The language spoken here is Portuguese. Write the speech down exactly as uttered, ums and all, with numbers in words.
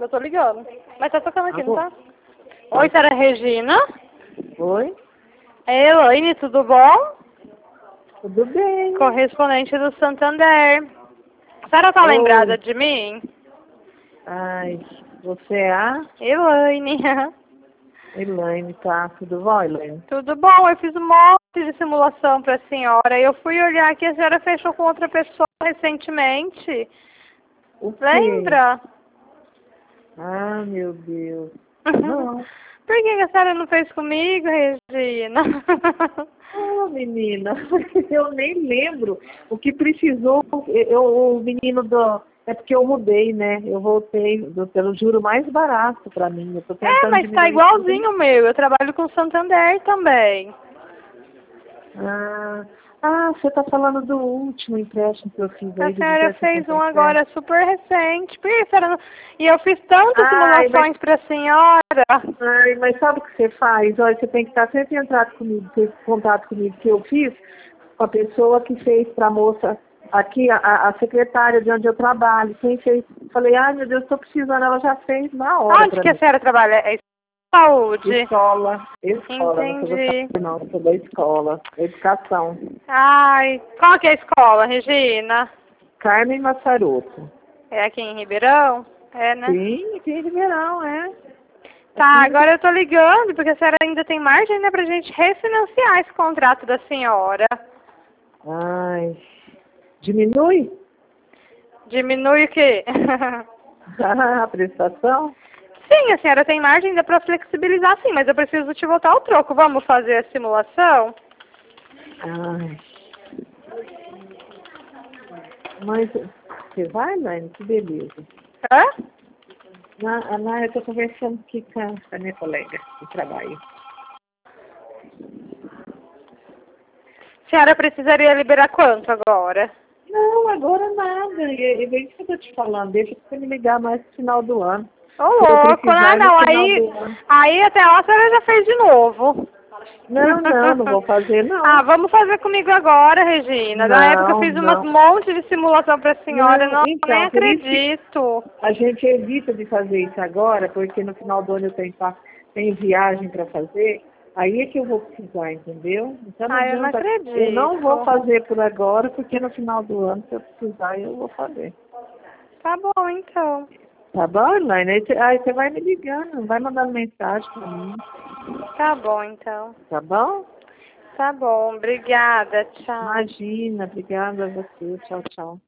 eu tô ligando. Mas tá tocando aqui, Ah, não tá? Oi, senhora Regina. Oi? É Elaine, tudo bom? Tudo bem? Correspondente do Santander. A senhora tá lembrada Oi. de mim? Ai, você é a Elaine. Elaine, tá? Tudo bom, Elaine? Tudo bom? Eu fiz um monte de simulação pra senhora. Eu fui olhar que a senhora fechou com outra pessoa recentemente. O quê? Lembra? Ah, meu Deus. Não. Por que que a senhora não fez comigo, Regina? Ah, menina, eu nem lembro. O que precisou, eu, o menino do... É porque eu mudei, né? Eu voltei do, pelo juro mais barato pra mim. Eu tô É, tentando mas tá diminuir tudo. igualzinho o meu. Eu trabalho com Santander também. Ah, ah, você tá falando do último empréstimo que eu fiz A aí, de senhora duzentos e fez setenta um e sete. agora super recente. Por que a senhora não... E eu fiz tantas Ai, mas simulações pra senhora. Ai, mas sabe o que você faz? Olha, você tem que estar sempre em contato comigo, ter contato comigo, que eu fiz com a pessoa que fez para a moça aqui, a, a secretária de onde eu trabalho. Quem fez? Falei, ai meu Deus, estou precisando, ela já fez na hora Onde para que a mim. senhora trabalha? É saúde. Escola, escola, não sou da Entendi. saúde, não, sou da escola, educação. Ai, qual que é a escola, Regina? Carmen Massaroto. É aqui em Ribeirão? É, né? Sim, aqui em Ribeirão, é. Tá, Aqui, agora eu tô ligando, porque a senhora ainda tem margem, né, pra gente refinanciar esse contrato da senhora. ai, diminui Diminui o quê? a prestação? Sim, a senhora tem margem ainda pra flexibilizar, sim, mas eu preciso te voltar o troco. Vamos fazer a simulação? Ai. Mas você vai, Laine? Que beleza. Hã? Na, na, eu estou conversando aqui com a, com a minha colega de trabalho. A senhora precisaria liberar quanto agora? Não, agora nada. É é bem isso que eu estou te falando. Deixa você me ligar mais no final do ano. Ô, Se eu louco, ah, precisar no não, final aí, do ano. aí até lá a senhora já fez de novo. Não, não, não vou fazer, Ah, não. vamos fazer comigo agora, Regina. Na época eu Não, fiz umas não. monte de simulação pra senhora, Não, não, nem então, por isso que acredito. a gente evita de fazer isso agora, porque no final do ano eu tenho, pa- tenho viagem para fazer, aí é que eu vou precisar, entendeu? Então não Ah, eu não adianta, eu não vou acredito. fazer por agora, porque no final do ano, se eu precisar, eu vou fazer. Tá bom, então. Tá bom, Elaine? Aí você aí você vai me ligando, vai mandando mensagem para mim, Tá bom, então. tá bom? Tá bom, obrigada, tchau. Imagina, obrigada a você, tchau, tchau.